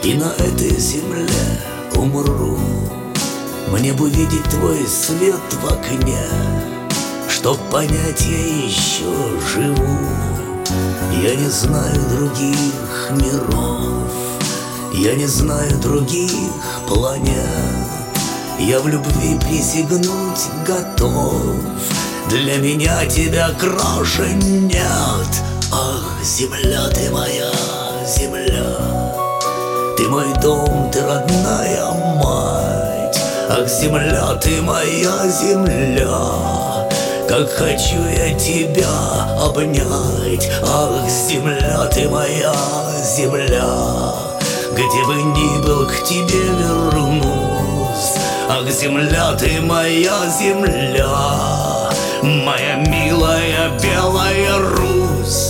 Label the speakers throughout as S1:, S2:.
S1: и на этой земле умру. Мне бы видеть твой свет в окне, чтоб понять, я еще живу. Я не знаю других миров, я не знаю других планет. Я в любви присягнуть готов, для меня тебя краше нет. Ах, земля, ты моя земля, ты мой дом, ты родная мать. Ах, земля, ты моя земля, как хочу я тебя обнять. Ах, земля, ты моя земля, где бы ни был, к тебе вернусь. Ах, земля, ты моя земля, моя милая белая Русь.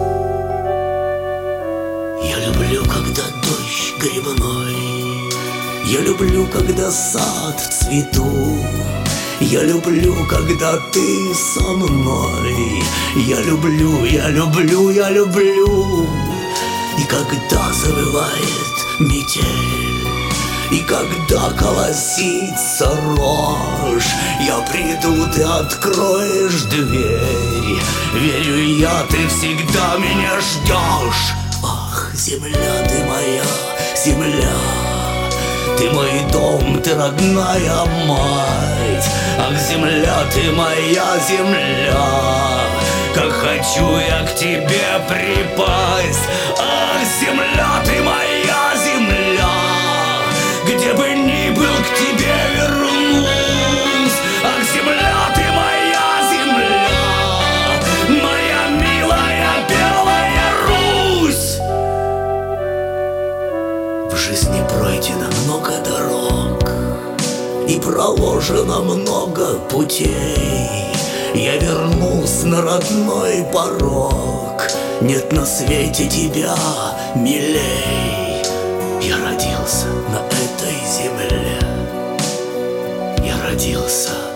S1: Я люблю, когда дождь грибной, я люблю, когда сад в цвету, я люблю, когда ты со мной. Я люблю, я люблю, я люблю. И когда завывает метель, и когда колосится рожь, я приду, ты откроешь дверь. Верю я, ты всегда меня ждешь. Ах, земля, ты моя земля, ты мой дом, ты родная мать. Ах, земля, ты моя земля, как хочу я к тебе припасть. Ах, земля, ты моя земля, где бы ни был, к тебе вернусь. Ах, земля, ты моя земля, моя милая белая Русь. В жизни пройдено много дорог и проложено много путей. Я вернусь на родной порог, нет на свете тебя милей. Я родился на этой земле, я родился